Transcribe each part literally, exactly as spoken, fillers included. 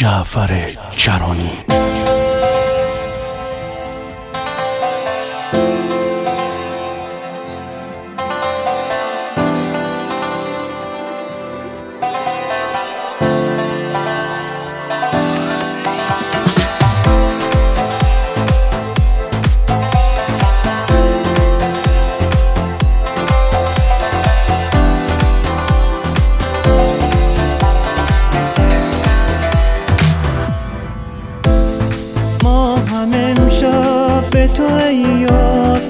جعفر کرانی. امشب به تو یاد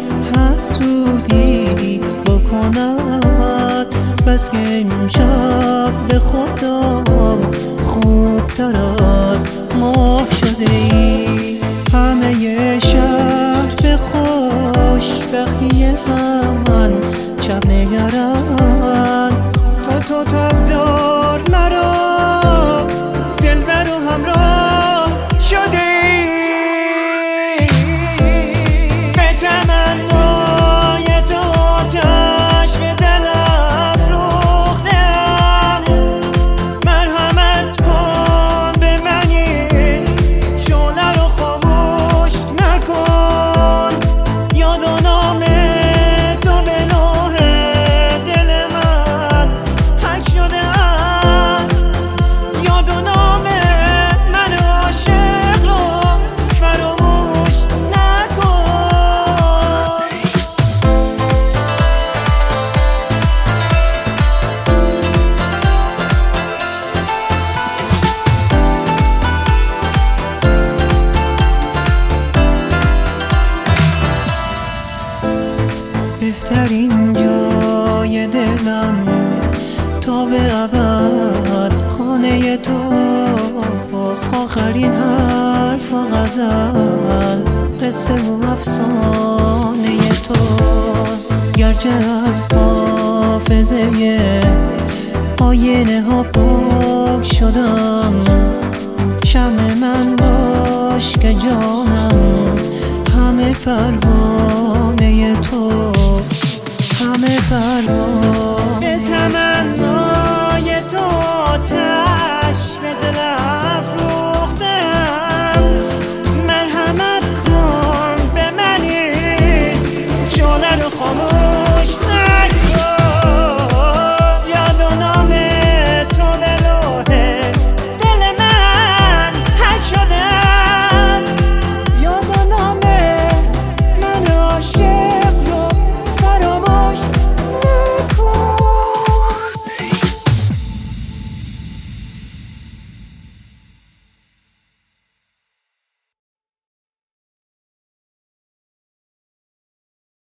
حسودی بکند، بس که امشب به خدا خوبتر از ماه شده ای. همه شهر به خوشبختی من شب نگرند، تا تو تب دار مرا دلبر و همراه شده. بهترین جای دلم تا به ابد خانه تو، آخرین حرف و غزل قصه و افسانه توست. گرچه از حافظه آینه ها پاک شدم، شمع من باش که جانم همه پروانه توست، همه پروانه. به تمنای تو